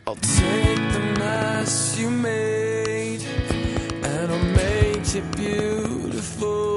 I'll take the mess you made and I'll make it beautiful.